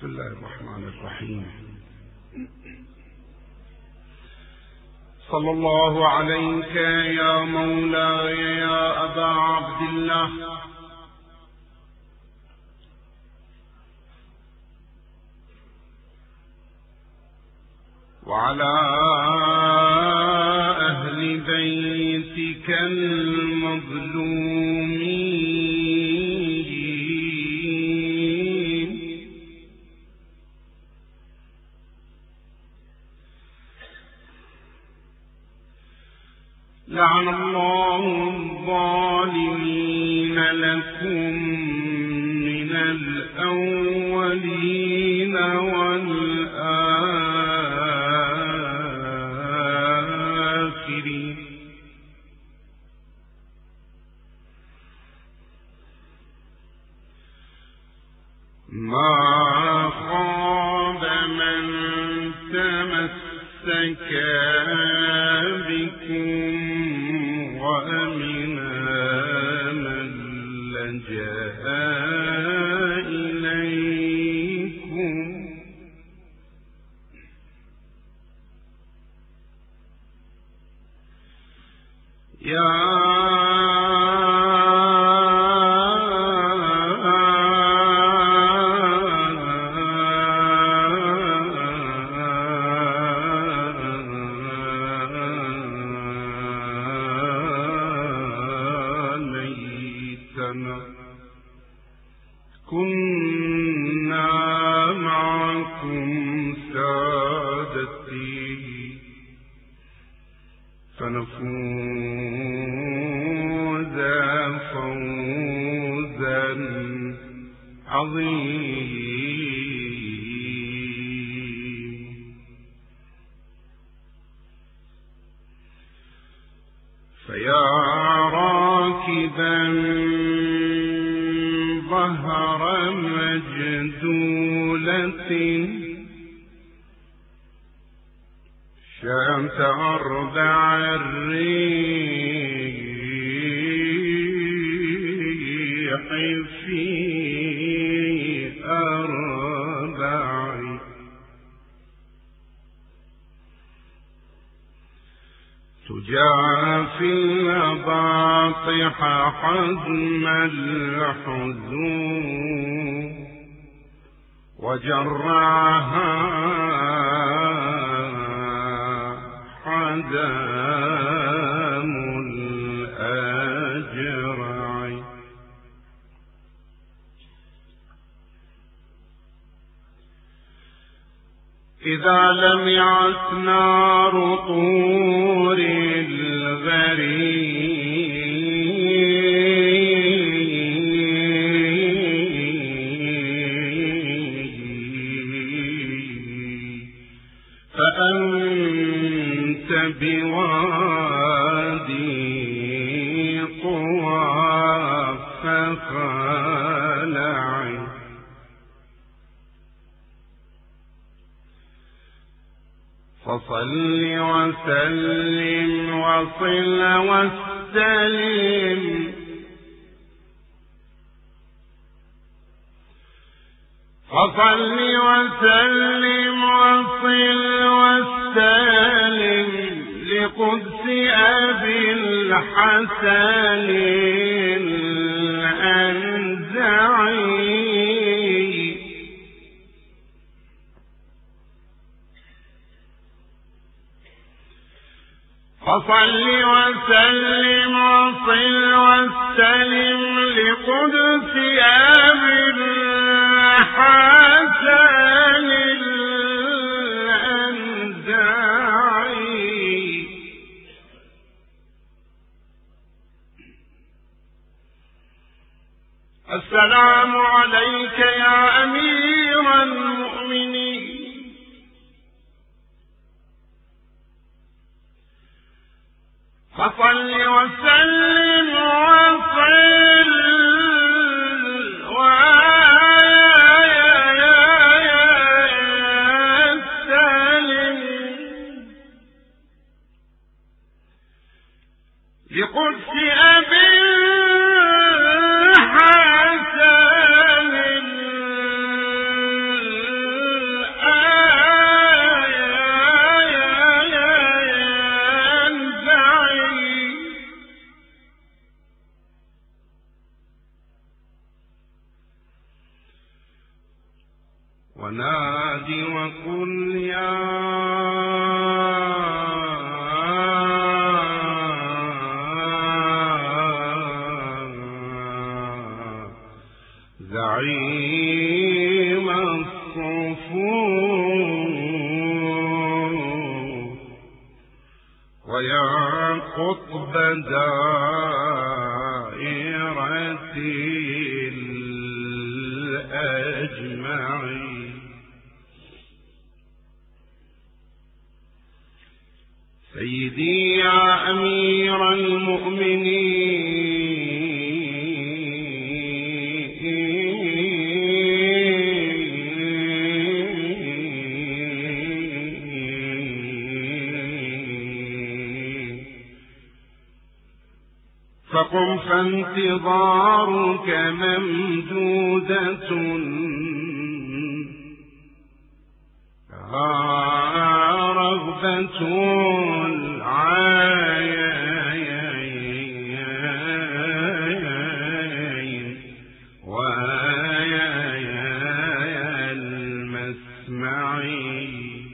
بسم الله الرحمن الرحيم. صلى الله عليك يا مولاي يا أبا عبد الله وعلى أهل بيتك المظلومين، لعن الله الظالمين لكم من الأولين والآخرين. ما خاب من تمسك بكم وأمن من لجأ إليكم. يا كنا معكم سادتي فنفوز فوزا عظيما. فيا راكبا ظهر مجدولة شمت أربع الريح في أربع، تجافي الأباطح حزم الحزون وجرعها حزام الأجرع. إذا لمعت نار طور الغريب فأنت بوادي طوى فخلعي. فصل وسلم وصل واستلم، فصل وسلم وصل واستلم لقدس أبي الحسن الأنزعي. فصل وسلم وصل واستلم لقدس أبي الحسن الأنزعي. السلام عليك يا أمير المؤمنين. فصل وسلم وصل ونادي وقل يا زعيم الصفوف ويا قطب دائرة الأجمعين سيدي يا أمير المؤمنين فقم فانتظارك ممدودة رغبة العين وآيا المسمعين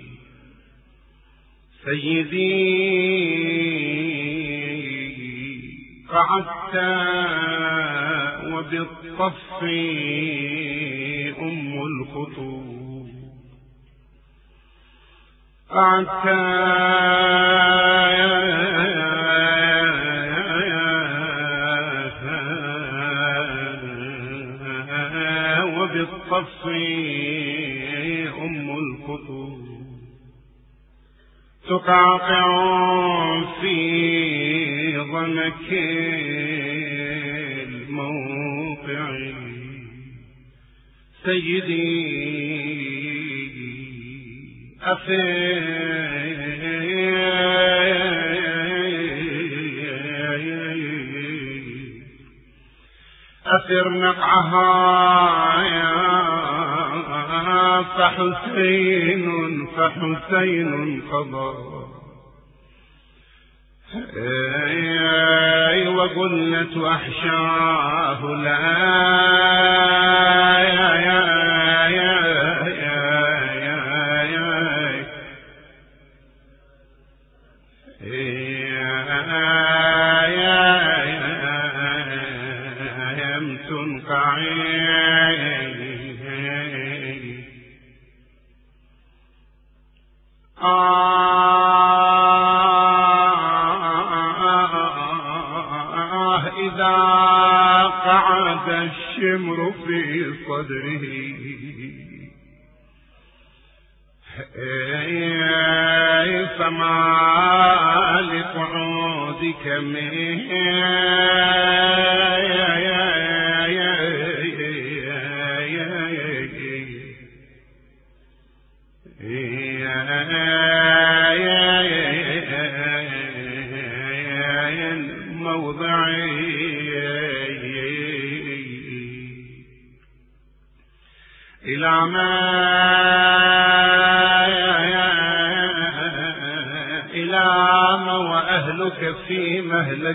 سيدي قعدت وبالطف أم الخطوب قعدت وبالطف أم الخطوب تقاطع في ضنك الموقع سيدي أثر نقعها فحسين قضى وقلت أحشاه لم تنقعي إذا قعد الشمر في صدره فما لقعودك إلى ما وأهلك في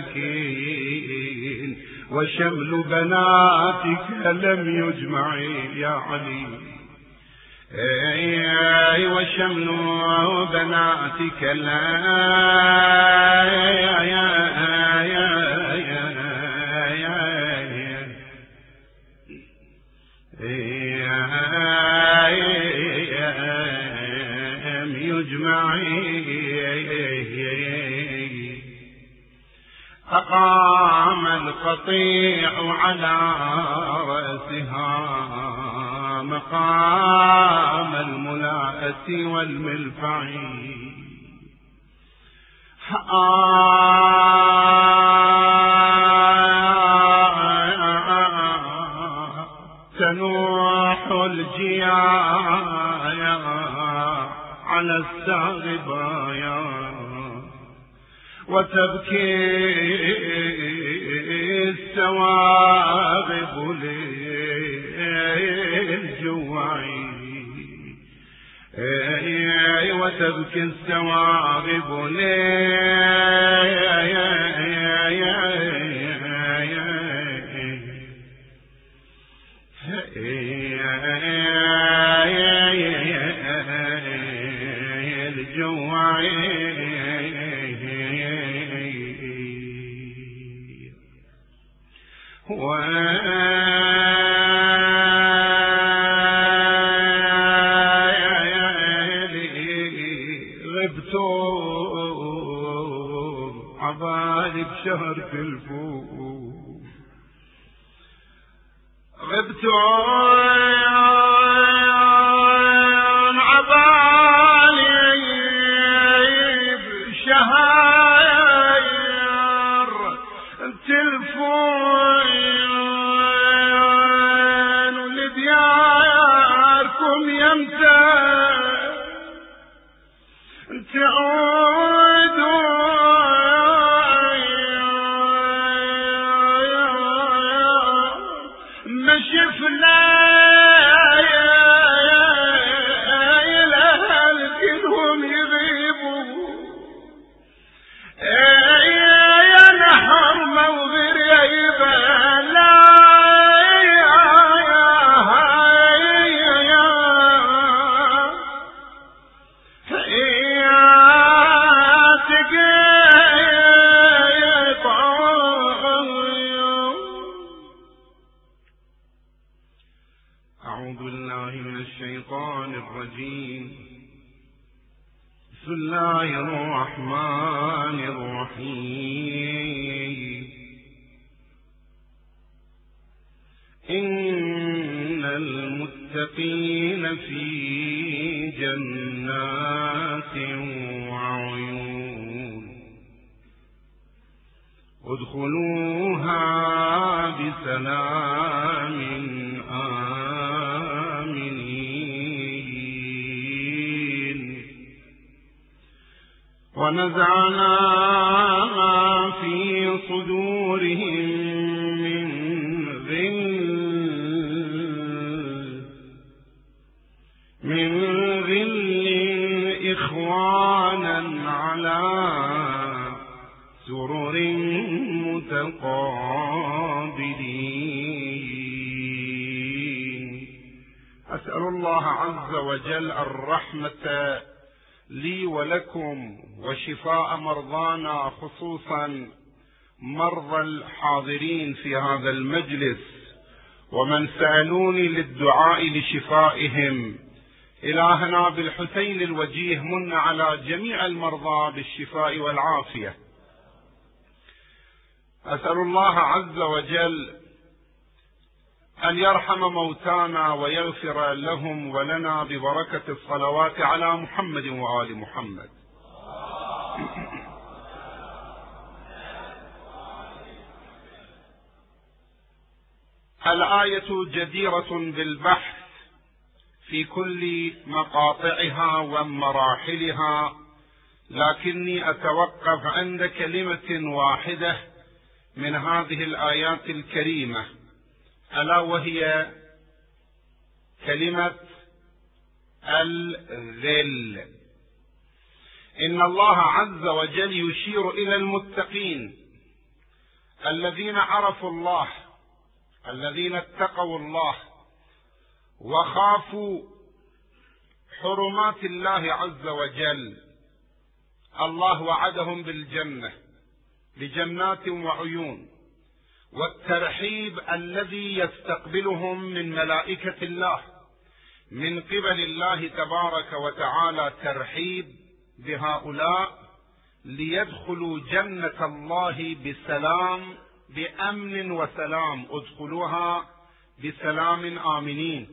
مهلكين وشمل بناتك لم يجمع يا علي وشمل بناتك فقام القطيع على رأسها مقام الملاءة والملفع تنوح الجيايا على الساغبايا وتبكي السواغب للجوعي وتبكي السواغب الشهر تلفون. غبت عبالي بشهر تلفون ولدياركم يمتى تعودوا ما شفنا الأهل كلهم يغيبوا يا نحر موغر يا لا بسم الله الرحمن الرحيم. إن المتقين في جنات وعيون ادخلوها بسلام ونزعنا في صدورهم من غل إخوانا على سرر متقابلين. أسأل الله عز وجل الرحمة لي ولكم وشفاء مرضانا، خصوصا مرضى الحاضرين في هذا المجلس ومن سألوني للدعاء لشفائهم. إلهنا بالحسين الوجيه من على جميع المرضى بالشفاء والعافية. أسأل الله عز وجل أن يرحم موتانا ويغفر لهم ولنا ببركة الصلوات على محمد وآل محمد. الآية جديرة بالبحث في كل مقاطعها ومراحلها، لكني أتوقف عند كلمة واحدة من هذه الآيات الكريمة، ألا وهي كلمة الذل. إن الله عز وجل يشير إلى المتقين الذين عرفوا الله، الذين اتقوا الله وخافوا حرمات الله عز وجل. الله وعدهم بالجنة، بجنات وعيون، والترحيب الذي يستقبلهم من ملائكة الله من قبل الله تبارك وتعالى، ترحيب بهؤلاء ليدخلوا جنة الله بسلام، بأمن وسلام. ادخلوها بسلام آمنين.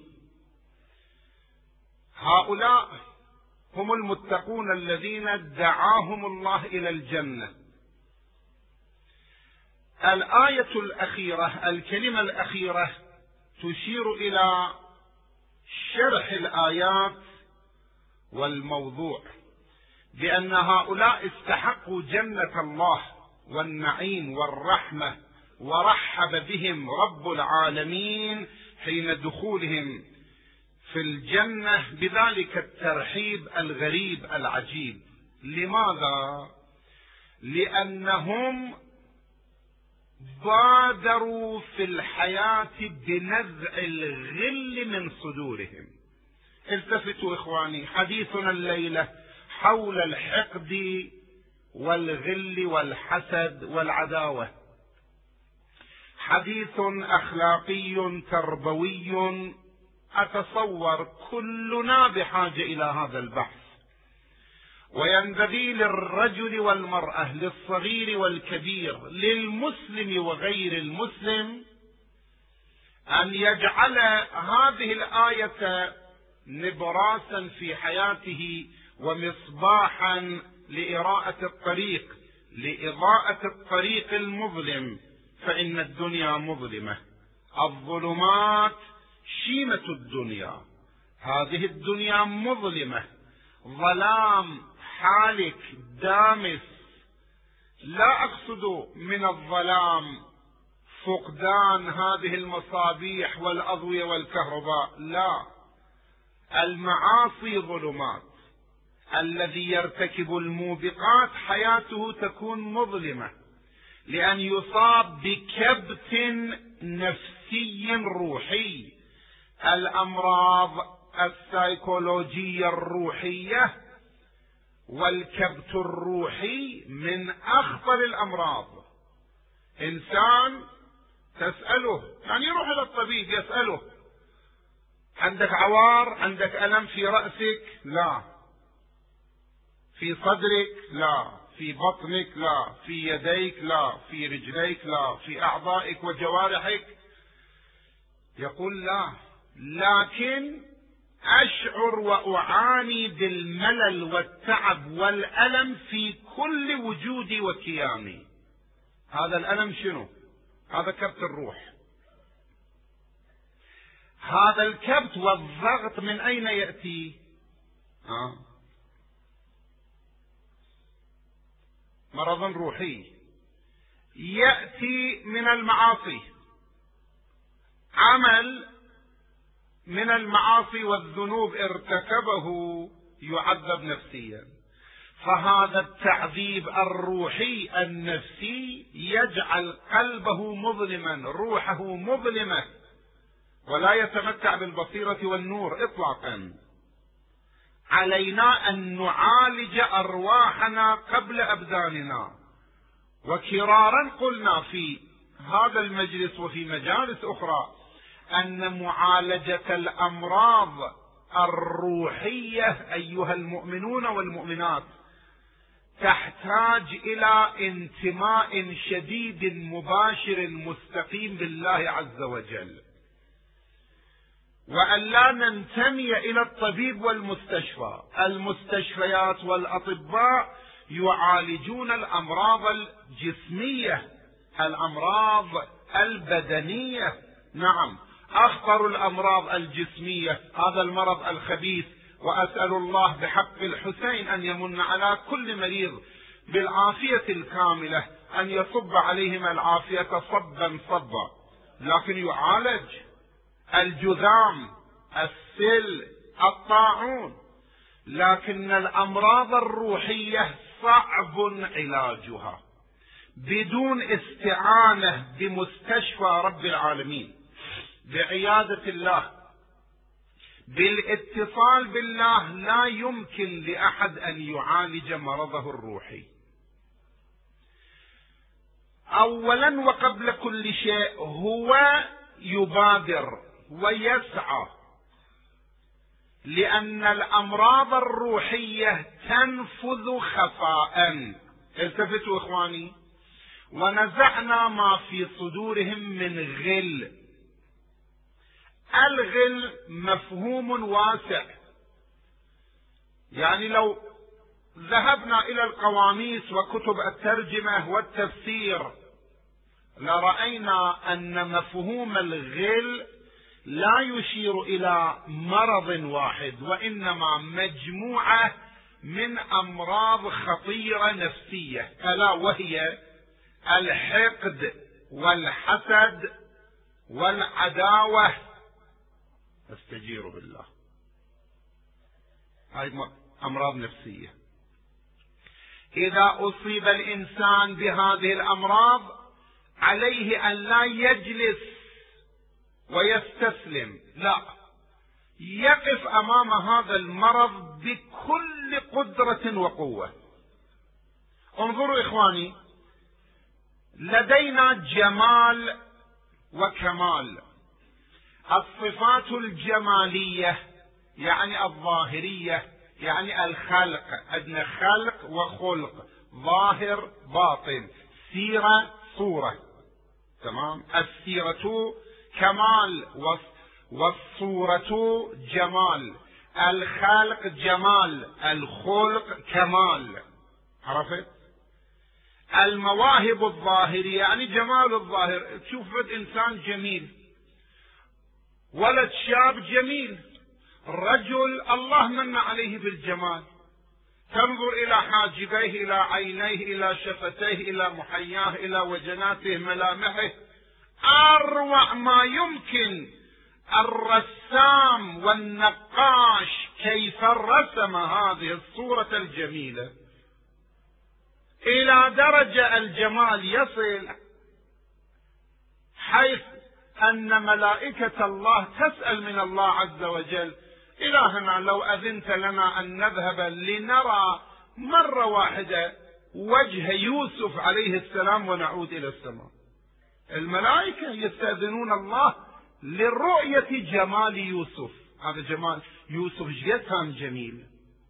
هؤلاء هم المتقون الذين دعاهم الله إلى الجنة. الآية الأخيرة، الكلمة الأخيرة، تشير إلى شرح الآيات والموضوع، بأن هؤلاء استحقوا جنة الله والنعيم والرحمة، ورحب بهم رب العالمين حين دخولهم في الجنة بذلك الترحيب الغريب العجيب. لماذا؟ لأنهم بادروا في الحياة بنزع الغل من صدورهم. التفتوا إخواني، حديثنا الليلة حول الحقد والغل والحسد والعداوة، حديث أخلاقي تربوي. أتصور كلنا بحاجة إلى هذا البحث، وينبغي للرجل والمرأة، للصغير والكبير، للمسلم وغير المسلم، أن يجعل هذه الآية نبراسا في حياته ومصباحا لإضاءة الطريق المظلم، فإن الدنيا مظلمة، الظلمات شيمة الدنيا، هذه الدنيا مظلمة، ظلام حالك دامس. لا أقصد من الظلام فقدان هذه المصابيح والأضوية والكهرباء، لا، المعاصي ظلمات، الذي يرتكب الموبقات حياته تكون مظلمة، لأن يصاب بكبت نفسي روحي. الأمراض السيكولوجية الروحية والكبت الروحي من أخطر الأمراض. إنسان تسأله، يعني يروح إلى الطبيب يسأله: عندك عوار؟ عندك ألم في رأسك؟ لا. في صدرك؟ لا. في بطنك؟ لا. في يديك؟ لا. في رجليك؟ لا. في أعضائك وجوارحك؟ يقول لا، لكن أشعر وأعاني بالملل والتعب والألم في كل وجودي وكياني. هذا الألم شنو؟ هذا كبت الروح. هذا الكبت والضغط من أين يأتي؟ مرض روحي يأتي من المعاصي، عمل من المعاصي والذنوب ارتكبه يعذب نفسيا. فهذا التعذيب الروحي النفسي يجعل قلبه مظلما، روحه مظلمة، ولا يتمتع بالبصيرة والنور إطلاقا. علينا أن نعالج أرواحنا قبل أبداننا. وكرارا قلنا في هذا المجلس وفي مجالس أخرى أن معالجة الأمراض الروحية أيها المؤمنون والمؤمنات تحتاج إلى انتماء شديد مباشر مستقيم بالله عز وجل، وأن لا ننتمي إلى الطبيب والمستشفى. المستشفيات والأطباء يعالجون الأمراض الجسمية، الأمراض البدنية، نعم، أخطر الأمراض الجسمية هذا المرض الخبيث. وأسأل الله بحق الحسين أن يمن على كل مريض بالعافية الكاملة، أن يصب عليهم العافية صبا صبا. لكن يعالج الجذام، السل، الطاعون. لكن الأمراض الروحية صعب علاجها بدون استعانة بمستشفى رب العالمين، بعيادة الله، بالاتصال بالله. لا يمكن لأحد أن يعالج مرضه الروحي. أولا وقبل كل شيء هو يبادر ويسعى، لأن الأمراض الروحية تنفذ خفاء. التفتوا إخواني: ونزعنا ما في صدورهم من غل. الغل مفهوم واسع، يعني لو ذهبنا إلى القواميس وكتب الترجمة والتفسير لرأينا أن مفهوم الغل لا يشير إلى مرض واحد، وإنما مجموعة من أمراض خطيرة نفسية، ألا وهي الحقد والحسد والعداوة. استجيروا بالله، هاي أمراض نفسية. إذا أصيب الإنسان بهذه الأمراض عليه أن لا يجلس ويستسلم، لا، يقف أمام هذا المرض بكل قدرة وقوة. انظروا إخواني، لدينا جمال وكمال. الصفات الجمالية يعني الظاهرية يعني الخلق، عندنا خلق وخلق، ظاهر باطن، سيرة صورة، تمام. السيرة كمال والصورة جمال، الخلق جمال، الخلق كمال، عرفت؟ المواهب الظاهرية يعني جمال الظاهر، تشوف إنسان جميل، ولد شاب جميل، رجل الله من عليه بالجمال، تنظر إلى حاجبيه، إلى عينيه، إلى شفتيه، إلى محياه، إلى وجناته، ملامحه، أروع ما يمكن. الرسام والنقاش كيف رسم هذه الصورة الجميلة، إلى درجة الجمال يصل حيث أن ملائكة الله تسأل من الله عز وجل: إلهنا لو أذنت لنا أن نذهب لنرى مرة واحدة وجه يوسف عليه السلام ونعود إلى السماء. الملائكة يستأذنون الله لرؤية جمال يوسف. هذا جمال يوسف جدا جميل.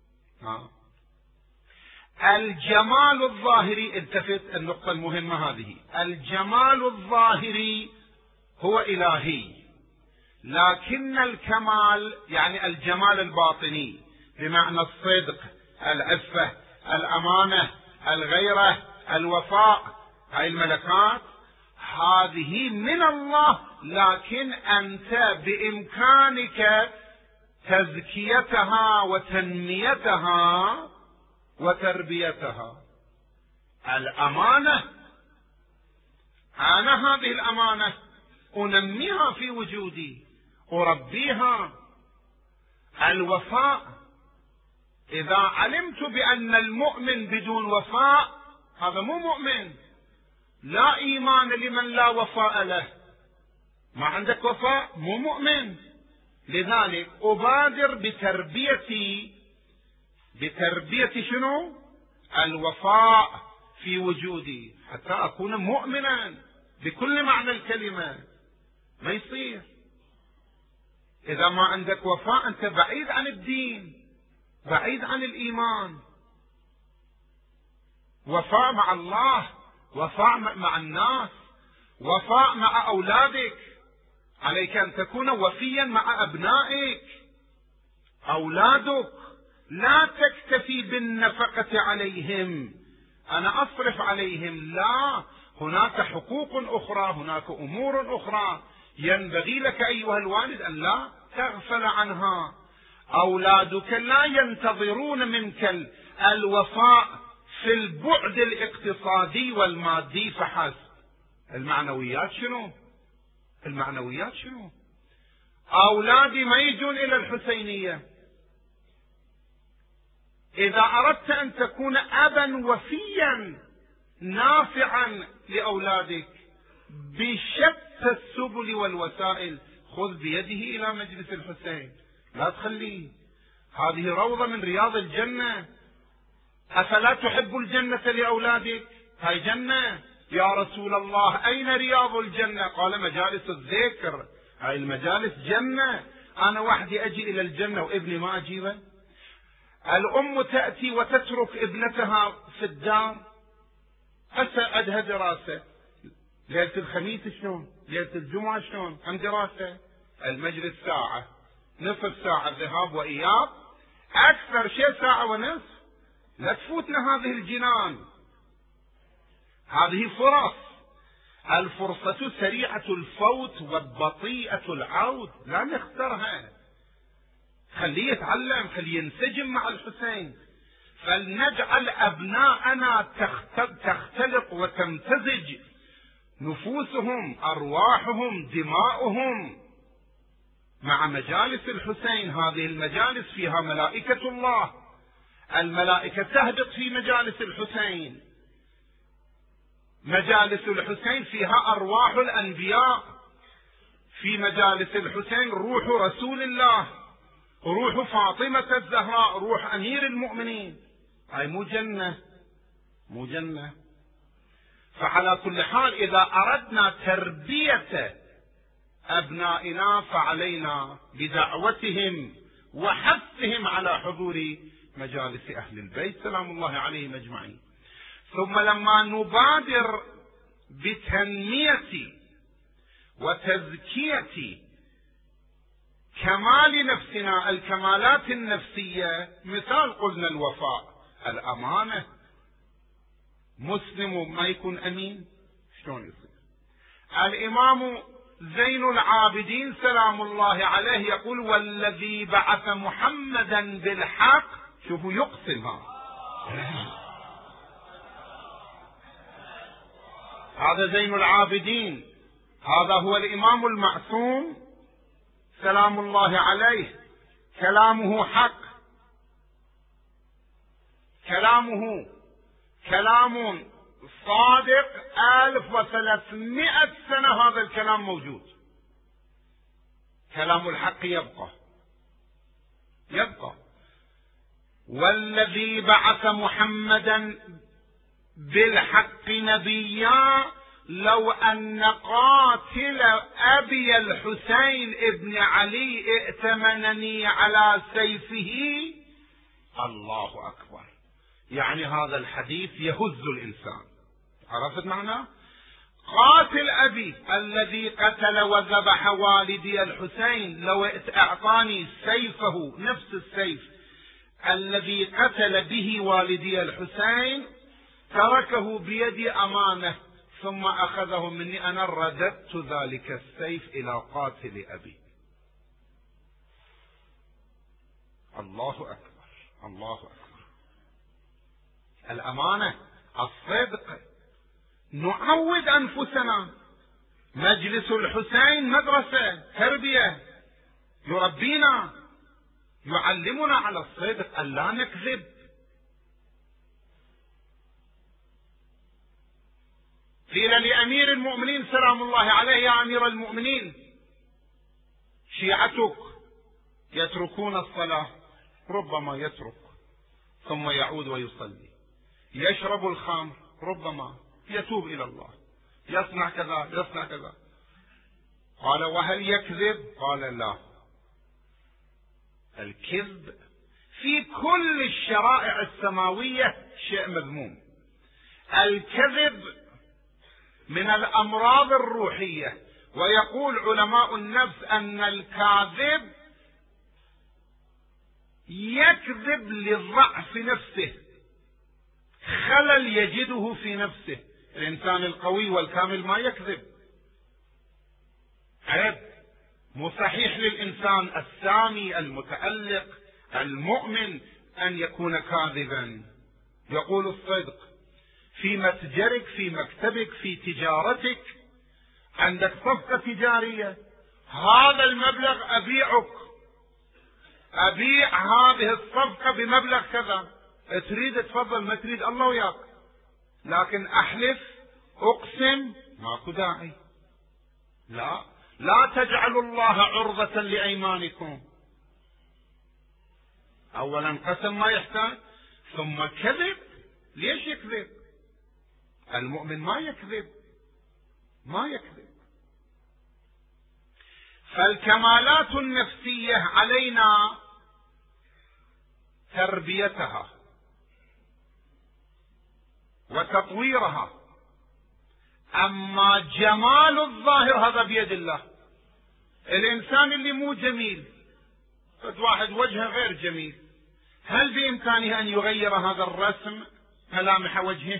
الجمال الظاهري، التفت النقطة المهمة هذه، الجمال الظاهري هو إلهي، لكن الكمال يعني الجمال الباطني بمعنى الصدق، العفة، الأمانة، الغيرة، الوفاء، هاي الملكات هذه من الله، لكن أنت بإمكانك تزكيتها وتنميتها وتربيتها. الأمانة، أنا هذه الأمانة أنميها في وجودي، أربيها. الوفاء، إذا علمت بأن المؤمن بدون وفاء هذا مو مؤمن، لا إيمان لمن لا وفاء له. ما عندك وفاء مو مؤمن. لذلك أبادر بتربية شنو؟ الوفاء في وجودي حتى أكون مؤمنا بكل معنى الكلمة. ما يصير إذا ما عندك وفاء، أنت بعيد عن الدين، بعيد عن الإيمان. وفاء مع الله، وفاء مع الناس، وفاء مع أولادك. عليك أن تكون وفيا مع أبنائك. أولادك لا تكتفي بالنفقة عليهم، أنا أصرف عليهم، لا، هناك حقوق أخرى، هناك أمور أخرى ينبغي لك أيها الوالد أن لا تغفل عنها. أولادك لا ينتظرون منك الوفاء في البعد الاقتصادي والمادي فحسب. المعنويات شنو؟ المعنويات شنو؟ أولادي ما يجون إلى الحسينية. إذا أردت أن تكون أبا وفيا نافعا لأولادك بشتى السبل والوسائل، خذ بيده إلى مجلس الحسين، لا تخليه. هذه روضة من رياض الجنة. أفلا تحب الجنة لأولادك؟ هاي جنة. يا رسول الله أين رياض الجنة؟ قال مجالس الذكر. هاي المجالس جنة. أنا وحدي أجي إلى الجنة وابني ما أجيبه؟ الأم تأتي وتترك ابنتها في الدار، هسه عندها دراسة، ليلة الخميس شلون؟ ليلة الجمعة شلون؟ عن دراسة. المجلس ساعة، نصف ساعة ذهاب وإياب، أكثر شيء ساعة ونصف. لا تفوتنا هذه الجنان، هذه فرص. الفرصة سريعة الفوت وبطيئة العود، لا نخترها. خليه يتعلم، خليه ينسجم مع الحسين. فلنجعل أبناءنا تختلط وتمتزج نفوسهم، أرواحهم، دماؤهم مع مجالس الحسين. هذه المجالس فيها ملائكة الله، الملائكة تهبط في مجالس الحسين. مجالس الحسين فيها أرواح الأنبياء، في مجالس الحسين روح رسول الله، روح فاطمة الزهراء، روح أمير المؤمنين. هاي مو جنة، مو جنة. فعلى كل حال إذا أردنا تربية أبنائنا فعلينا بدعوتهم وحثهم على حضور مجالس أهل البيت سلام الله عليهم أجمعين. ثم لما نبادر بتنمية وتزكية كمال نفسنا، الكمالات النفسية، مثال قلنا الوفاء، الأمانة. مسلم ما يكون أمين شلون يصير؟ الإمام زين العابدين سلام الله عليه يقول: والذي بعث محمدا بالحق. شوفوا يقسم، هذا زين العابدين، هذا هو الإمام المعصوم سلام الله عليه، كلامه حق، كلامه كلام صادق. 1300 سنة هذا الكلام موجود. كلام الحق يبقى. والذي بعث محمدا بالحق نبيا لو أن قاتل أبي الحسين ابن علي ائتمنني على سيفه. الله أكبر. يعني هذا الحديث يهز الإنسان. عرفت معناه؟ قاتل أبي الذي قتل وذبح والدي الحسين لو أعطاني سيفه، نفس السيف الذي قتل به والدي الحسين، تركه بيدي أمانة ثم أخذه مني، أنا رددت ذلك السيف إلى قاتل أبي. الله أكبر، الله أكبر. الأمانة، الصدق. نعود أنفسنا. مجلس الحسين مدرسة تربية، يربينا، يعلمنا على الصدق، أن لا نكذب. قيل لأمير المؤمنين سلام الله عليه: يا أمير المؤمنين، شيعتك يتركون الصلاة، ربما يترك ثم يعود ويصلي، يشرب الخمر، ربما يتوب إلى الله، يصنع كذا يصنع كذا. قال: وهل يكذب؟ قال: لا. الكذب في كل الشرائع السماوية شيء مذموم. الكذب من الأمراض الروحية، ويقول علماء النفس أن الكاذب يكذب لضعف نفسه، خلل يجده في نفسه. الإنسان القوي والكامل ما يكذب، عيب. مو صحيح للإنسان السامي المتألق المؤمن أن يكون كاذبا. يقول الصدق في متجرك، في مكتبك، في تجارتك. عندك صفقة تجارية، هذا المبلغ أبيع هذه الصفقة بمبلغ كذا، تريد تفضل، ما تريد الله وياك، لكن أحلف أقسم ماكو داعي. لا تجعلوا الله عرضة لأيمانكم. أولا قسم ما يحتاج، ثم كذب. ليش يكذب؟ المؤمن ما يكذب. فالكمالات النفسية علينا تربيتها وتطويرها. أما جمال الظاهر هذا بيد الله. الإنسان اللي مو جميل، قد واحد وجهه غير جميل، هل بإمكانه أن يغير هذا الرسم ملامح وجهه؟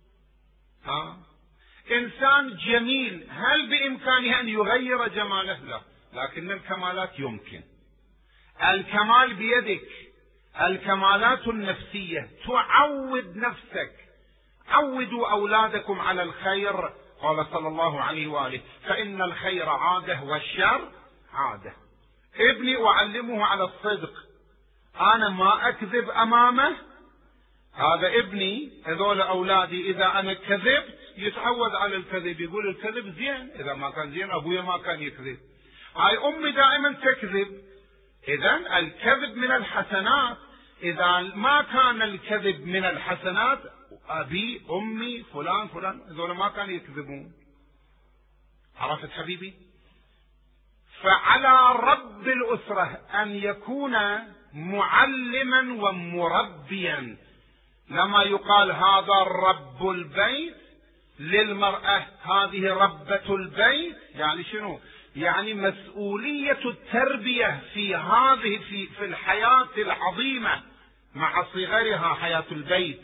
إنسان جميل هل بإمكانه أن يغير جماله؟ لا. لكن الكمالات يمكن. الكمال بيدك. الكمالات النفسية تعود نفسك. عودوا أولادكم على الخير، قال صلى الله عليه وآله: فإن الخير عادة والشر عادة. ابني أعلمه على الصدق، أنا ما أكذب أمامه. هذا ابني، هذول أولادي، إذا أنا كذبت يتعود على الكذب، يقول الكذب زين، إذا ما كان زين أبويا ما كان يكذب. هاي أمي دائما تكذب، إذا الكذب من الحسنات. إذا ما كان الكذب من الحسنات، أبي أمي فلان هذول ما كانوا يكذبون. عرفت حبيبي؟ فعلى رب رب الأسرة أن يكون معلما ومربيا. لما يقال هذا رب البيت للمرأة هذه ربة البيت، يعني شنو؟ يعني مسؤولية التربية في هذه في الحياة العظيمة مع صغرها، حياة البيت.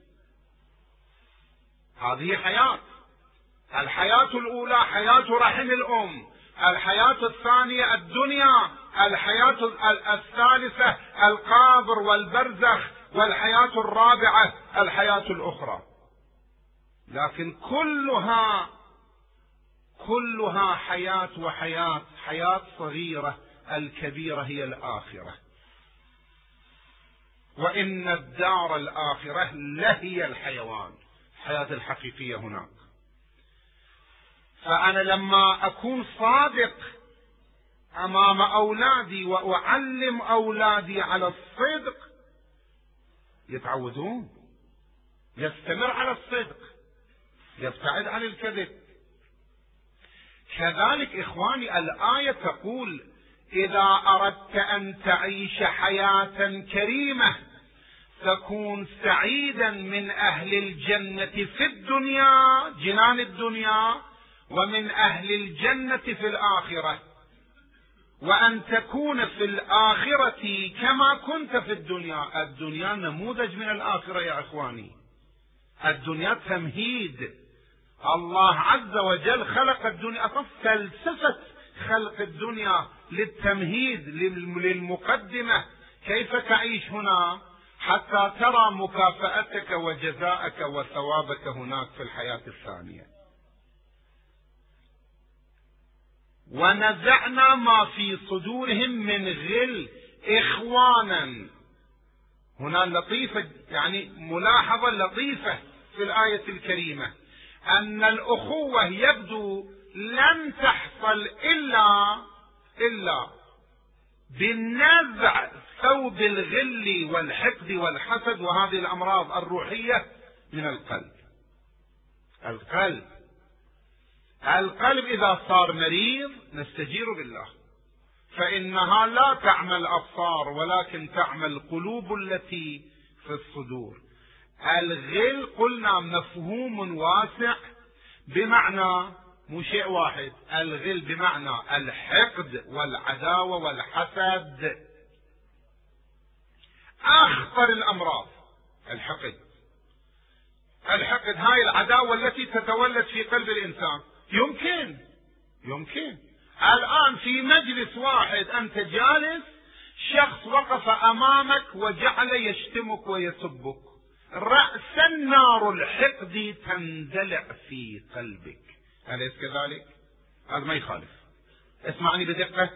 هذه حياة. الحياة الأولى حياة رحم الأم، الحياة الثانية الدنيا، الحياة الثالثة القبر والبرزخ، والحياة الرابعة الحياة الأخرى. لكن كلها حياة وحياة، حياة صغيرة، الكبيرة هي الآخرة. وإن الدار الآخرة لهي الحيوان، الحياة الحقيقية هناك. فأنا لما أكون صادق أمام أولادي وأعلم أولادي على الصدق يتعودون، يستمر على الصدق، يبتعد عن الكذب. كذلك إخواني الآية تقول: إذا أردت أن تعيش حياة كريمة تكون سعيدا من أهل الجنة في الدنيا، جنان الدنيا، ومن أهل الجنة في الآخرة، وأن تكون في الآخرة كما كنت في الدنيا. الدنيا نموذج من الآخرة يا إخواني، الدنيا تمهيد. الله عز وجل خلق الدنيا، فلسفة خلق الدنيا للتمهيد، للمقدمة، كيف تعيش هنا حتى ترى مكافأتك وجزاءك وثوابك هناك في الحياة الثانية. ونزعنا ما في صدورهم من غل إخوانا. هنا لطيفة، يعني ملاحظة لطيفة في الآية الكريمة، أن الأخوة يبدو لن تحصل إلا بالنزع ثوب الغل والحقد والحسد وهذه الأمراض الروحية من القلب. القلب إذا صار مريض نستجير بالله، فإنها لا تعمى الأبصار ولكن تعمى القلوب التي في الصدور. الغل قلنا مفهوم واسع، بمعنى مو شيء واحد. الغل بمعنى الحقد والعداوة والحسد. أخطر الأمراض الحقد. هاي العداوة التي تتولد في قلب الإنسان. يمكن الآن في مجلس واحد أنت جالس، شخص وقف أمامك وجعل يشتمك ويسبك، رأسا نار الحقد تندلع في قلبك، أليس كذلك؟ هذا ما يخالف. اسمعني بدقة.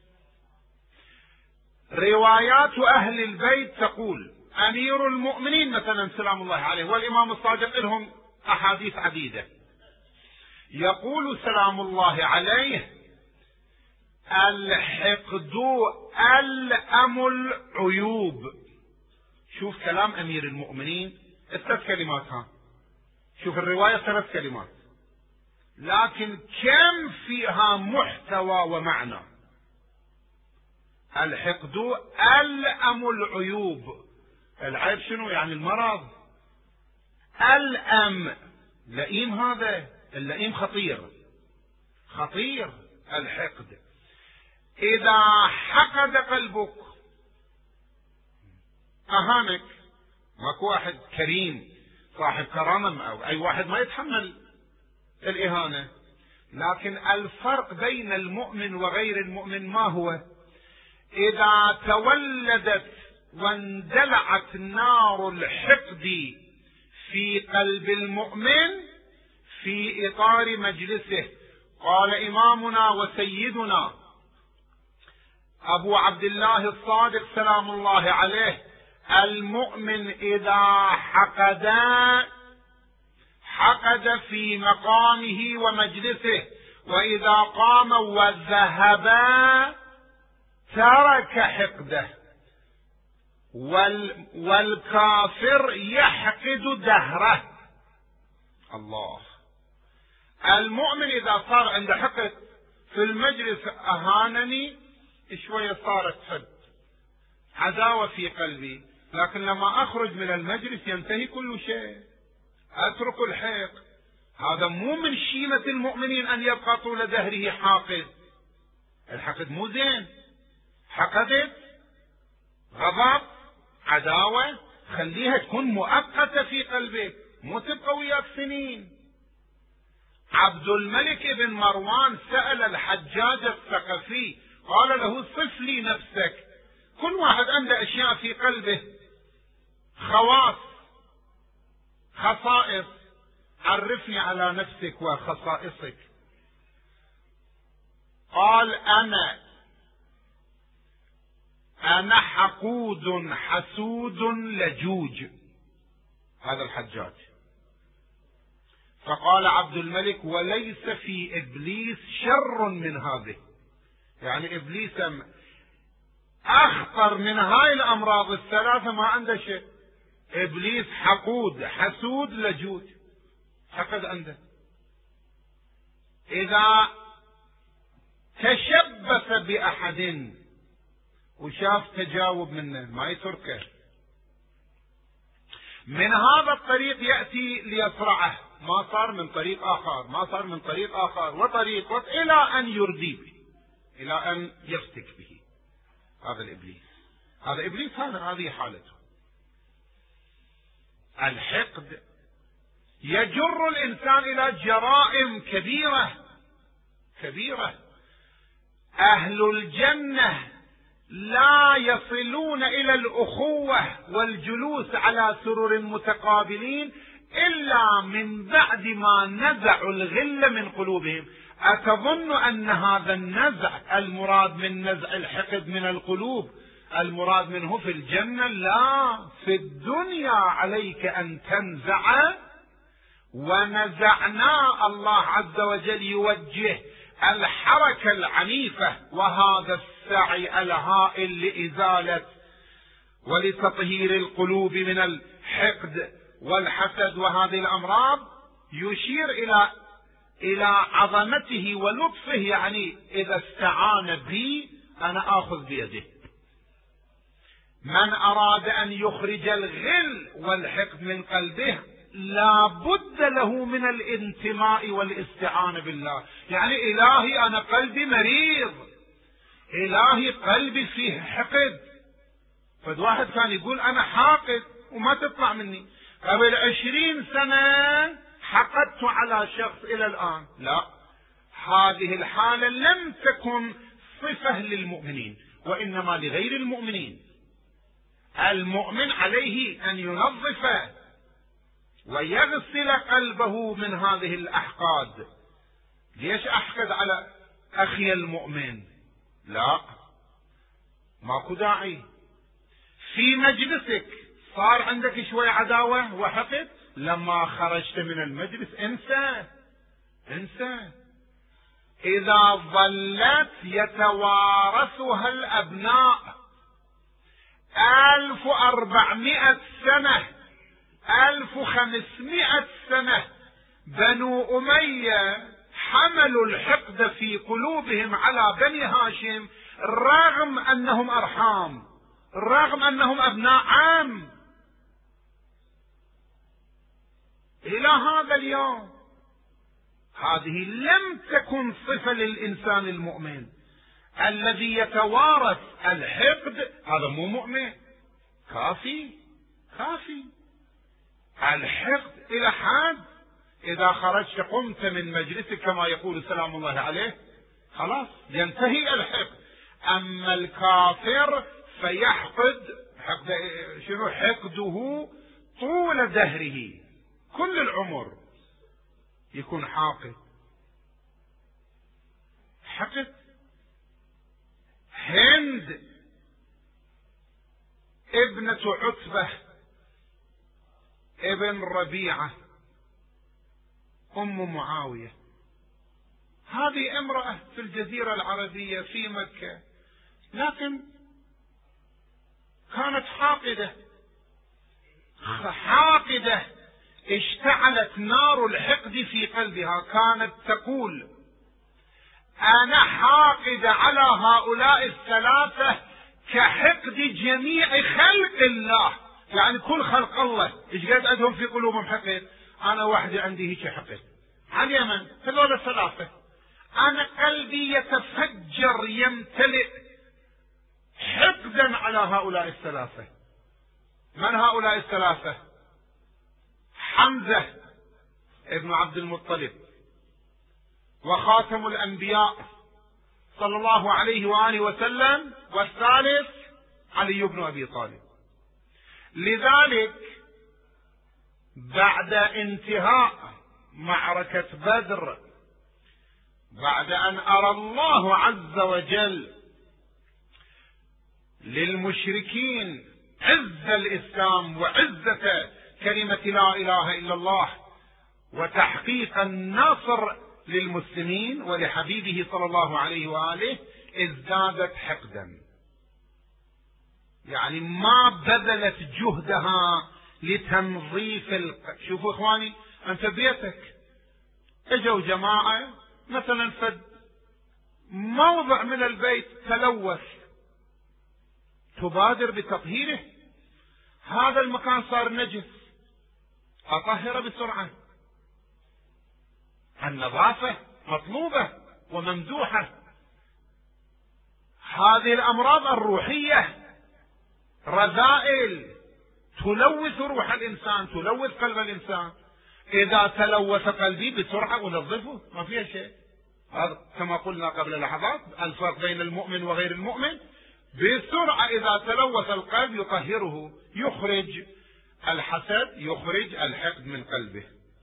روايات أهل البيت تقول أمير المؤمنين مثلا سلام الله عليه والإمام الصادق لهم أحاديث عديدة، يقول سلام الله عليه: الحقد ألأم العيوب. شوف كلام أمير المؤمنين 3 كلمات، شوف الرواية 3 كلمات، لكن كم فيها محتوى ومعنى. الحقد ألأم العيوب. العيب شنو؟ يعني المرض. ألأم، لئيم، هذا اللئيم خطير الحقد. إذا حقد قلبك أهانك. ماكو واحد كريم صاحب كرامة أو أي واحد ما يتحمل الإهانة، لكن الفرق بين المؤمن وغير المؤمن ما هو؟ إذا تولدت واندلعت نار الحقد في قلب المؤمن في إطار مجلسه. قال إمامنا وسيدنا أبو عبد الله الصادق سلام الله عليه: المؤمن إذا حقد في مقامه ومجلسه، وإذا قام وذهب ترك حقده. والكافر يحقد دهره. الله. المؤمن إذا صار عنده حقد في المجلس أهانني، شوية صارت حقد عداوة في قلبي، لكن لما أخرج من المجلس ينتهي كل شيء، أترك الحقد. هذا مو من شيمة المؤمنين أن يبقى طول دهره حاقد. الحقد مو زين. حقدت، غضب، عداوة، خليها تكون مؤقتة في قلبك، مو تبقى وياك سنين. عبد الملك بن مروان سأل الحجاج الثقفي قال له صف لي نفسك. كل واحد عنده أشياء في قلبه، خواص، خصائص، عرفني على نفسك وخصائصك. قال أنا حقود حسود لجوج. هذا الحجاج. فقال عبد الملك وليس في إبليس شر من هذه، يعني إبليس أخطر من هاي الأمراض الثلاثة ما عنده شيء. إبليس حقود حسود لجوج، حقد عنده. إذا تشبث بأحد وشاف تجاوب منه ما يتركه، من هذا الطريق يأتي ليصرعه، ما صار من طريق آخر، ما صار من طريق آخر وطريق إلى أن يردي به، إلى أن يفتك به. هذا الإبليس، هذا إبليس، هذه حالته. الحقد يجر الإنسان إلى جرائم كبيرة كبيرة. أهل الجنة لا يصلون إلى الأخوة والجلوس على سرر متقابلين إلا من بعد ما نزعوا الغل من قلوبهم. أتظن أن هذا النزع المراد من نزع الحقد من القلوب المراد منه في الجنة؟ لا، في الدنيا عليك أن تنزع. ونزعنا، الله عز وجل يوجه الحركة العنيفة وهذا السعي الهائل لإزالة ولتطهير القلوب من الحقد والحسد وهذه الأمراض، يشير إلى عظمته ولطفه. يعني إذا استعان بي أنا آخذ بيده. من أراد أن يخرج الغل والحقد من قلبه لا بد له من الانتماء والاستعانة بالله. يعني إلهي أنا قلبي مريض، إلهي قلبي فيه حقد. فد واحد كان يقول أنا حاقد وما تطلع مني، قبل 20 سنة حقدت على شخص إلى الآن. لا، هذه الحالة لم تكن صفة للمؤمنين وإنما لغير المؤمنين. المؤمن عليه أن ينظف ويغسل قلبه من هذه الأحقاد. ليش أحقد على أخي المؤمن؟ لا، ماكو داعي. في مجلسك صار عندك شوية عداوة وحقد، لما خرجت من المجلس انسى. إذا ظلت يتوارثها الأبناء 1400 سنة 1500 سنة، بنو أمية حملوا الحقد في قلوبهم على بني هاشم رغم أنهم أرحام، رغم أنهم أبناء عم. إلى هذا اليوم هذه لم تكن صفة للإنسان المؤمن. الذي يتوارث الحقد هذا مو مؤمن. كافي الحقد إلى حد إذا خرجت قمت من مجلسك كما يقول سلام الله عليه خلاص ينتهي الحقد. أما الكافر فيحقد، حقده طول دهره، كل العمر يكون حاقد. هند ابنة عتبة ابن ربيعة أم معاوية، هذه امرأة في الجزيرة العربية في مكة، لكن كانت حاقدة اشتعلت نار الحقد في قلبها. كانت تقول أنا حاقد على هؤلاء الثلاثة كحقد جميع خلق الله، يعني كل خلق الله ايش قد عندهم في قلوبهم حقد، أنا وحدي عندي هيك حقد على اليمن هذول الثلاثة. أنا قلبي يتفجر يمتلئ حقدا على هؤلاء الثلاثة. من هؤلاء الثلاثة؟ حمزة ابن عبد المطلب وخاتم الأنبياء صلى الله عليه وآله وسلم، والثالث علي بن أبي طالب. لذلك بعد انتهاء معركة بدر، بعد أن أرى الله عز وجل للمشركين عز الإسلام وعزة كلمة لا إله إلا الله وتحقيق النصر للمسلمين ولحبيبه صلى الله عليه وآله، ازدادت حقدا، يعني ما بذلت جهدها لتنظيف شوفوا اخواني، انت بيتك اجوا جماعة مثلا فد موضع من البيت تلوث، تبادر بتطهيره. هذا المكان صار نجس، اطهره بسرعة. النظافة مطلوبة وممدوحة. هذه الأمراض الروحية رذائل تلوث روح الإنسان، تلوث قلب الإنسان. إذا تلوث قلبي بسرعة أنظفه، ما فيها شيء. هذا كما قلنا قبل لحظات الفرق بين المؤمن وغير المؤمن. بسرعة إذا تلوث القلب يطهره، يخرج الحسد، يخرج الحقد من قلبه.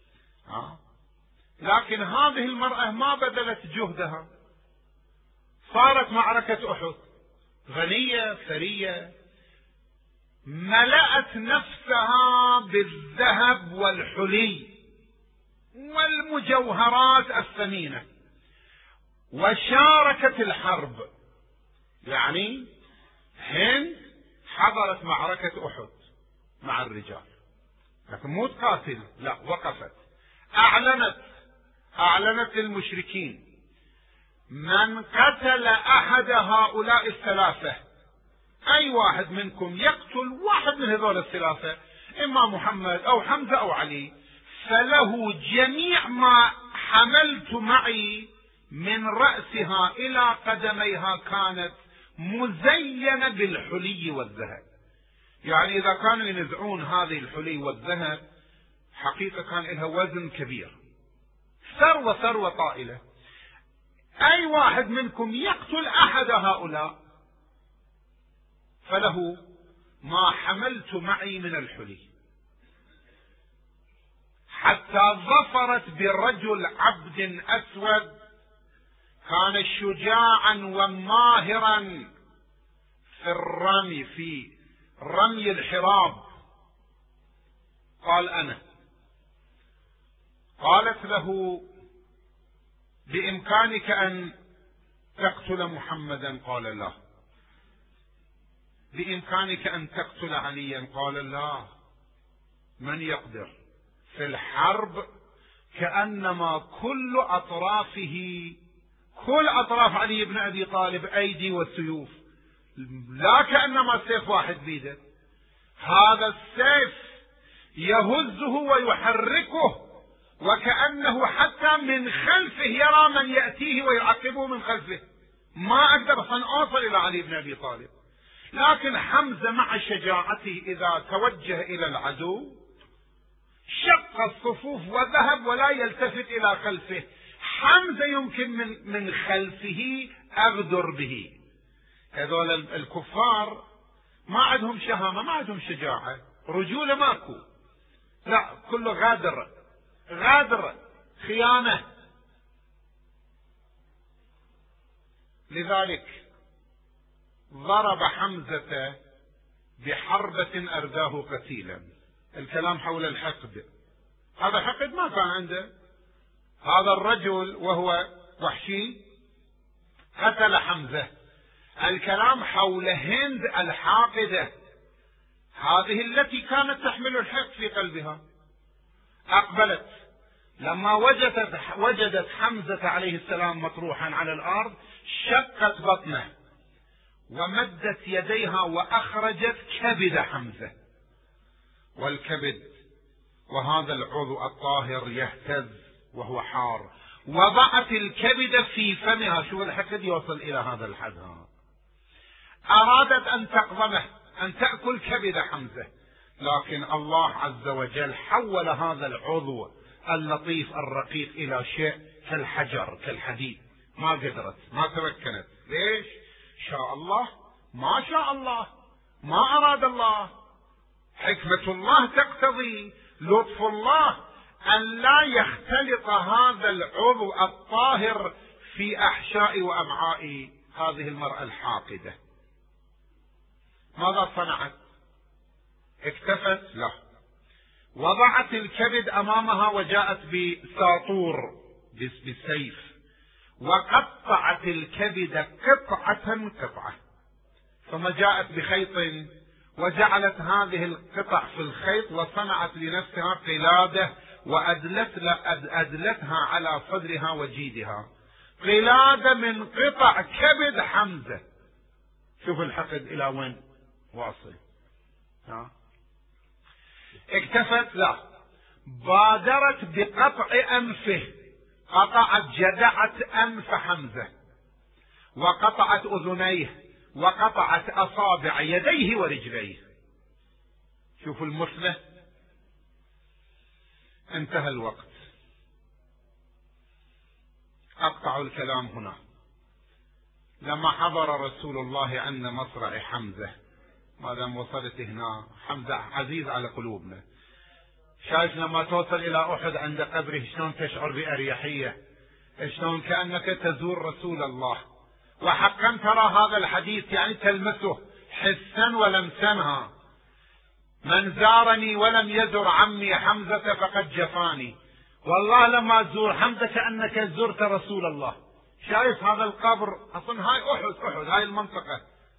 لكن هذه المرأة ما بذلت جهدها. صارت معركة أحد، غنية ثرية، ملأت نفسها بالذهب والحلي والمجوهرات الثمينة، وشاركت الحرب. يعني هند حضرت معركة أحد مع الرجال، لكن مو تقاتل، لا، وقفت، أعلنت للمشركين: من قتل أحد هؤلاء الثلاثة، أي واحد منكم يقتل واحد من هذول الثلاثة، إما محمد أو حمزة أو علي، فله جميع ما حملت معي من رأسها إلى قدميها كانت مزينة بالحلي والذهب. يعني إذا كانوا ينزعون هذه الحلي والذهب حقيقة كان لها وزن كبير، ثروة طائلة. أي واحد منكم يقتل أحد هؤلاء فله ما حملت معي من الحلي. حتى ظفرت برجل عبد أسود كان شجاعا وماهرا في رمي الحراب. قال: أنا. قالت له: بإمكانك أن تقتل محمدا؟ قال: لا. بإمكانك أن تقتل عليا؟ قال: لا. من يقدر؟ في الحرب كأنما كل أطراف علي بن أبي طالب أيدي والسيوف، لا كأنما سيف واحد بيده. هذا السيف يهزه ويحركه، وكأنه حتى من خلفه يرى من يأتيه ويعقبه من خلفه. ما أقدر أن أوصل إلى علي بن أبي طالب. لكن حمزة مع شجاعته إذا توجه إلى العدو شق الصفوف وذهب ولا يلتفت إلى خلفه. حمزة يمكن من خلفه أغدر به. هذول الكفار ما عندهم شهامة، ما عندهم شجاعة، رجولة ماكو، لا، كله غادر خيانة. لذلك ضرب حمزة بحربة أرداه قتيلا. الكلام حول الحقد، هذا حقد ما كان عنده. هذا الرجل وهو وحشي قتل حمزة. الكلام حول هند الحاقدة، هذه التي كانت تحمل الحقد في قلبها. أقبلت لما وجدت حمزة عليه السلام مطروحا على الأرض شقت بطنه ومدت يديها وأخرجت كبد حمزة، والكبد وهذا العضو الطاهر يهتز وهو حار، وضعت الكبد في فمها. شو الحقد يوصل إلى هذا الحد. أرادت أن تقضمه، أن تأكل كبد حمزة، لكن الله عز وجل حول هذا العضو اللطيف الرقيق إلى شيء كالحجر كالحديد، ما قدرت، ما تمكنت. ليش؟ شاء الله، ما شاء الله، ما أراد الله. حكمة الله تقتضي، لطف الله أن لا يختلط هذا العضو الطاهر في أحشاء وأمعاء هذه المرأة الحاقدة. ماذا صنعت؟ اكتفت؟ لا، وضعت الكبد أمامها وجاءت بساطور بالسيف وقطعت الكبد قطعة قطعة، ثم جاءت بخيط وجعلت هذه القطع في الخيط وصنعت لنفسها قلادة وأدلتها على صدرها وجيدها، قلادة من قطع كبد حمزة. شوف الحقد إلى وين واصل. اكتفت؟ لا، بادرت بقطع أنفه، قطعت جدعت أنف حمزة وقطعت أذنيه وقطعت أصابع يديه ورجليه. شوفوا المثلة. انتهى الوقت، أقطع الكلام هنا. لما حضر رسول الله عند مصرع حمزة، ما دام وصلت هنا، حمزة عزيز على قلوبنا، شايف لما توصل إلى أحد عند قبره شلون تشعر بأريحية، شلون كأنك تزور رسول الله. وحقا ترى هذا الحديث يعني تلمسه حسا ولمسا. من زارني ولم يزر عمي حمزة فقد جفاني. والله لما تزور حمزة كأنك زرت رسول الله. شايف هذا القبر، أصلا هاي أحد هاي المنطقة،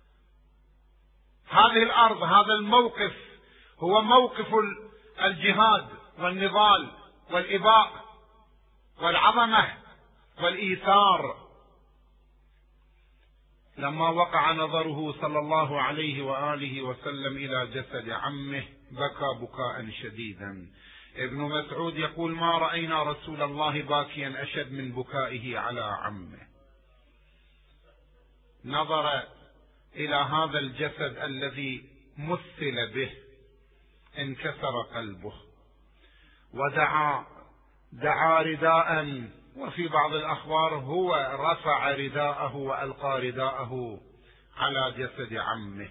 هذه الأرض، هذا الموقف هو موقف الجهاد والنضال والإباء والعظمة والإيثار. لما وقع نظره صلى الله عليه وآله وسلم إلى جسد عمه بكى بكاء شديدا. ابن مسعود يقول: ما رأينا رسول الله باكيا أشد من بكائه على عمه. نظر إلى هذا الجسد الذي مثل به، انكسر قلبه، دعا رداء، وفي بعض الأخبار هو رفع رداءه وألقى رداءه على جسد عمه.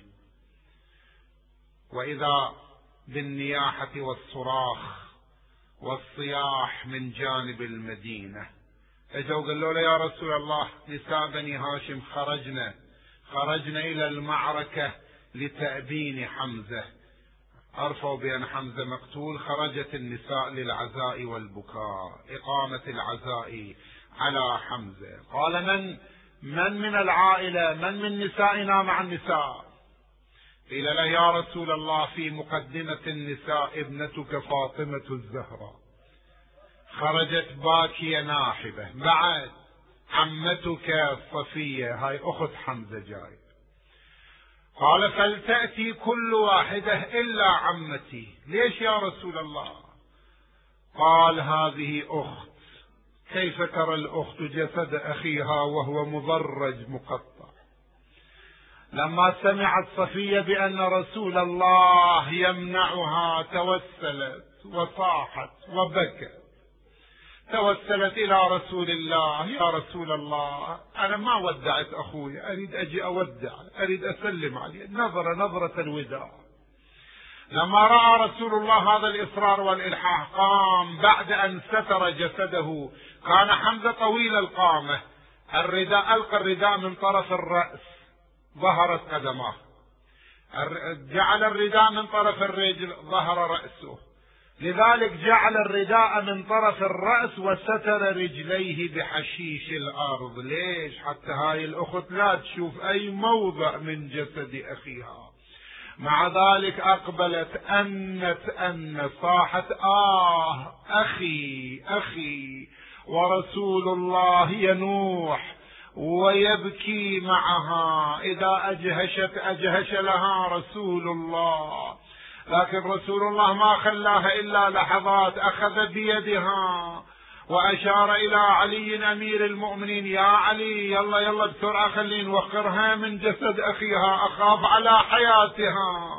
وإذا بالنياحة والصراخ والصياح من جانب المدينة. اجوا قالوا له: يا رسول الله، نساء بني هاشم خرجنا إلى المعركة لتأبين حمزة، عرفوا بأن حمزة مقتول، خرجت النساء للعزاء والبكاء، إقامة العزاء على حمزة. قال: من العائلة، من من نسائنا مع النساء؟ قيل له: يا رسول الله، في مقدمة النساء ابنتك فاطمة الزهراء، خرجت باكية ناحبة، بعد عمتك صفية، هاي أخت حمزة جاي. قال: فلتأتي كل واحدة إلا عمتي. ليش يا رسول الله؟ قال: هذه أخت، كيف ترى الأخت جسد أخيها وهو مضرج مقطع؟ لما سمعت صفية بأن رسول الله يمنعها توسلت وصاحت وبكت، توسلت إلى رسول الله: يا رسول الله، أنا ما ودعت أخوي، أريد أجي أودع، أريد أسلم عليه. نظرة الوداع. لما رأى رسول الله هذا الإصرار والإلحاح قام بعد أن ستر جسده. كان حمزة طويل القامة، ألقى الرداء من طرف الرأس، ظهرت قدماه، جعل الرداء من طرف الرجل، ظهر رأسه، لذلك جعل الرداء من طرف الرأس وستر رجليه بحشيش الأرض. ليش؟ حتى هاي الأخت لا تشوف أي موضع من جسد أخيها. مع ذلك أقبلت أنت صاحت أخي أخي، ورسول الله ينوح ويبكي معها، إذا أجهش لها رسول الله، لكن رسول الله ما خلاها إلا لحظات، أخذ بيدها وأشار إلى علي أمير المؤمنين: يا علي يلا يلا بسرعة خلينا نوقرها من جسد أخيها، أخاف على حياتها.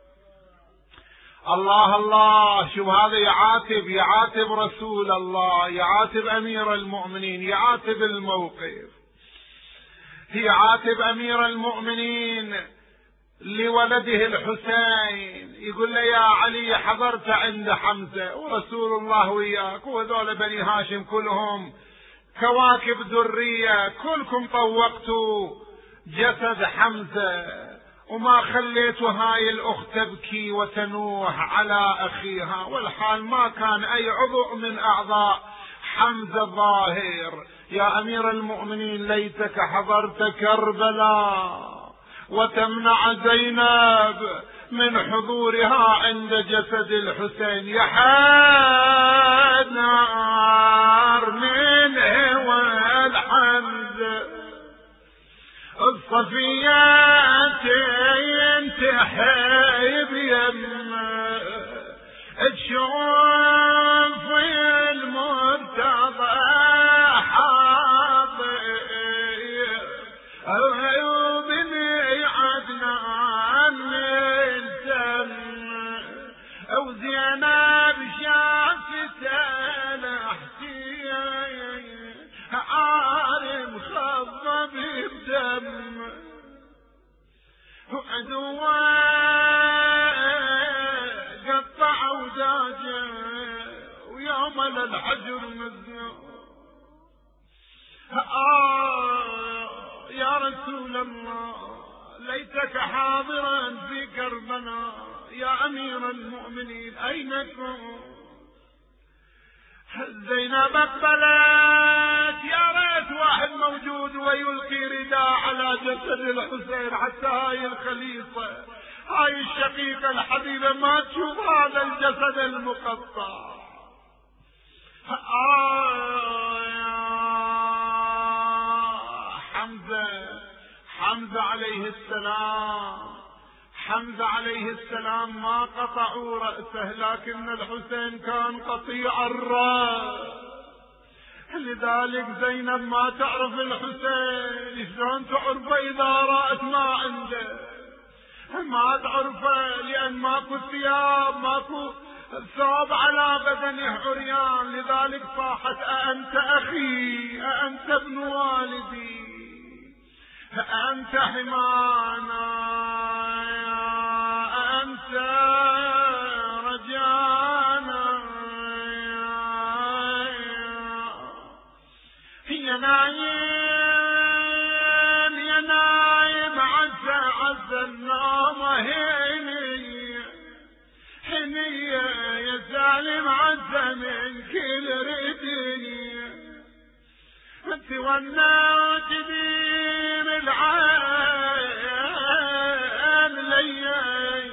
الله الله، شو هذا؟ يعاتب رسول الله، يعاتب أمير المؤمنين، يعاتب الموقف، يعاتب أمير المؤمنين لولده الحسين، يقول له: يا علي حضرت عند حمزة ورسول الله وياك، وذول بني هاشم كلهم كواكب ذرية، كلكم طوقتوا جسد حمزة وما خليتوا هاي الأخت تبكي وتنوح على أخيها، والحال ما كان أي عضو من أعضاء حمزة ظاهر. يا أمير المؤمنين ليتك حضرت كربلاء وتمنع زينب من حضورها عند جسد الحسين. يا نار من هوى الحمزة الصفياتين تحيب يمه، تشوف المرتضى حاضر وبني عدنان من سم، وزينب شافته الحسين عارم خضب بدم، وعدوه قطع وداجه ويوم للحجر مزنوق. يا رسول الله ليتك حاضرا في كربلاء، يا أمير المؤمنين أين كنت؟ زينب أقبلت: يا ريت واحد موجود ويلقي رداء على جسد الحسين حتى هاي الخليصة، هاي الشقيقة الحبيبة ما تشوف هذا الجسد المقطع. حمزة عليه السلام، حمزة عليه السلام ما قطعوا رأسه، لكن الحسين كان قطيع الرأس، لذلك زينب ما تعرف الحسين. شلون تعرفه إذا رأت ما عنده؟ ما تعرفه لأن ماكو ثياب، ماكو ثوب على بدنه عريان، لذلك صاحت: أأنت أخي؟ أأنت ابن والدي؟ أأنت حمانا؟ أأنت رجانا؟ يا نايم يا نايم عز النوم هنية يا سالم عز من كل ردية، تولى وتديم العين ليا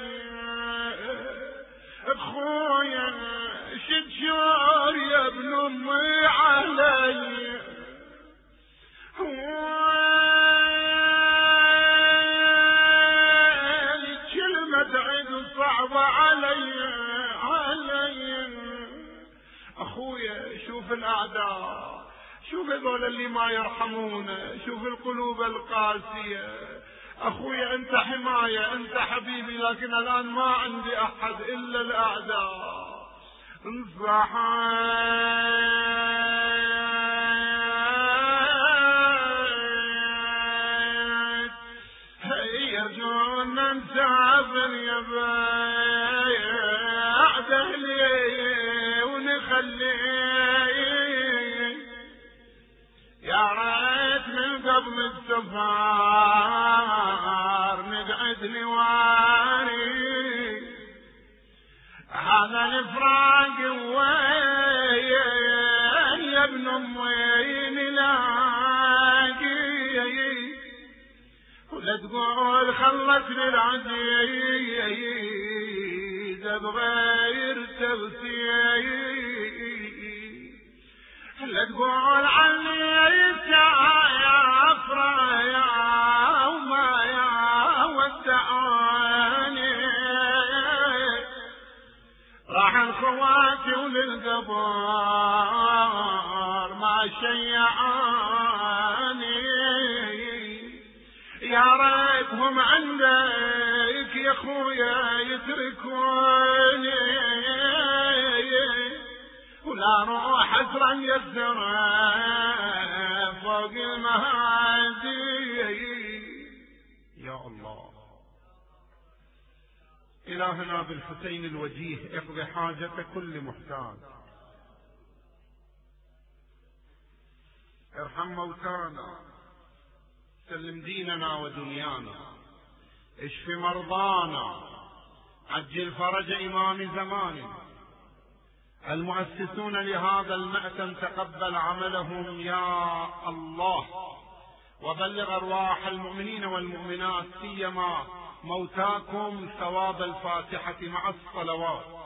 اخويا شد شور يا ابن امي علي، كلمة عيد صعبة علي اخويا. شوف الاعداء، شوف هذول اللي ما يرحمونا، شوف القلوب القاسية. اخويا انت حماية، انت حبيبي، لكن الان ما عندي احد الا الاعداء. يرجون نسافر يا بعد اهلي ونخلي، يا ريت من قبل السفر نقعد نواري، هذا الفراق وين يا ابن امي نلاقي، ولا تقول خلتني العزيز بغير تغسيل، لا تقول عني عفرة يا وما يا ودعاني، راح الخواتي وللقبر ما شيعاني، يا ريتهم عندك يا خويا يتركوني، ولا روح أزرع يزرع فوق المهادي. يا الله، إلهنا بالحسين الوجيه اقضي حاجة كل محتاج، ارحم موتانا، سلم ديننا ودنيانا، اشف مرضانا، عجل فرج إمام زماننا، المؤسسون لهذا المأتم تقبل عملهم يا الله، وبلغ أرواح المؤمنين والمؤمنات سيما موتاكم ثواب الفاتحة مع الصلوات.